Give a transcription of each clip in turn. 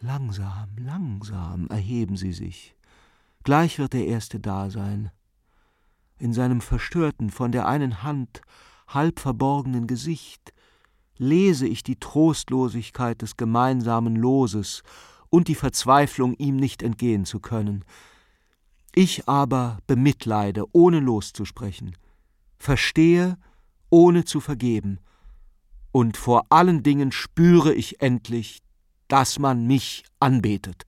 Langsam, langsam erheben sie sich. Gleich wird der Erste da sein. In seinem verstörten, von der einen Hand halb verborgenen Gesicht lese ich die Trostlosigkeit des gemeinsamen Loses und die Verzweiflung, ihm nicht entgehen zu können. Ich aber bemitleide, ohne loszusprechen, verstehe, ohne zu vergeben, und vor allen Dingen spüre ich endlich, dass man mich anbetet.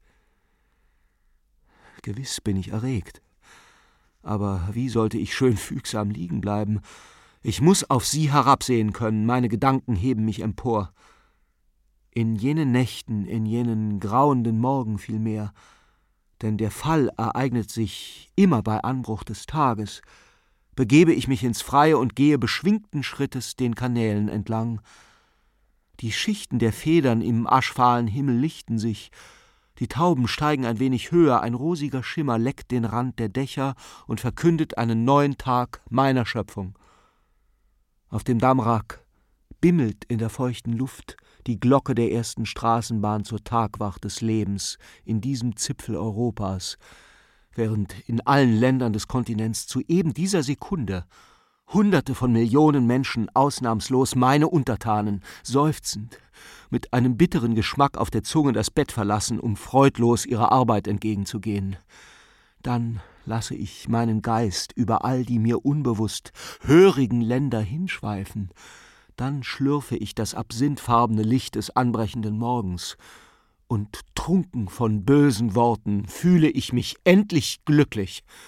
Gewiss bin ich erregt, aber wie sollte ich schön fügsam liegen bleiben? Ich muß auf sie herabsehen können, meine Gedanken heben mich empor. In jenen Nächten, in jenen grauenden Morgen vielmehr, denn der Fall ereignet sich immer bei Anbruch des Tages, begebe ich mich ins Freie und gehe beschwingten Schrittes den Kanälen entlang. Die Schichten der Federn im aschfahlen Himmel lichten sich, die Tauben steigen ein wenig höher, ein rosiger Schimmer leckt den Rand der Dächer und verkündet einen neuen Tag meiner Schöpfung. Auf dem Damrak bimmelt in der feuchten Luft die Glocke der ersten Straßenbahn zur Tagwacht des Lebens in diesem Zipfel Europas, während in allen Ländern des Kontinents zu eben dieser Sekunde Hunderte von Millionen Menschen, ausnahmslos meine Untertanen, seufzend, mit einem bitteren Geschmack auf der Zunge das Bett verlassen, um freudlos ihrer Arbeit entgegenzugehen. Dann lasse ich meinen Geist über all die mir unbewusst hörigen Länder hinschweifen. Dann schlürfe ich das absinthfarbene Licht des anbrechenden Morgens. Und trunken von bösen Worten fühle ich mich endlich glücklich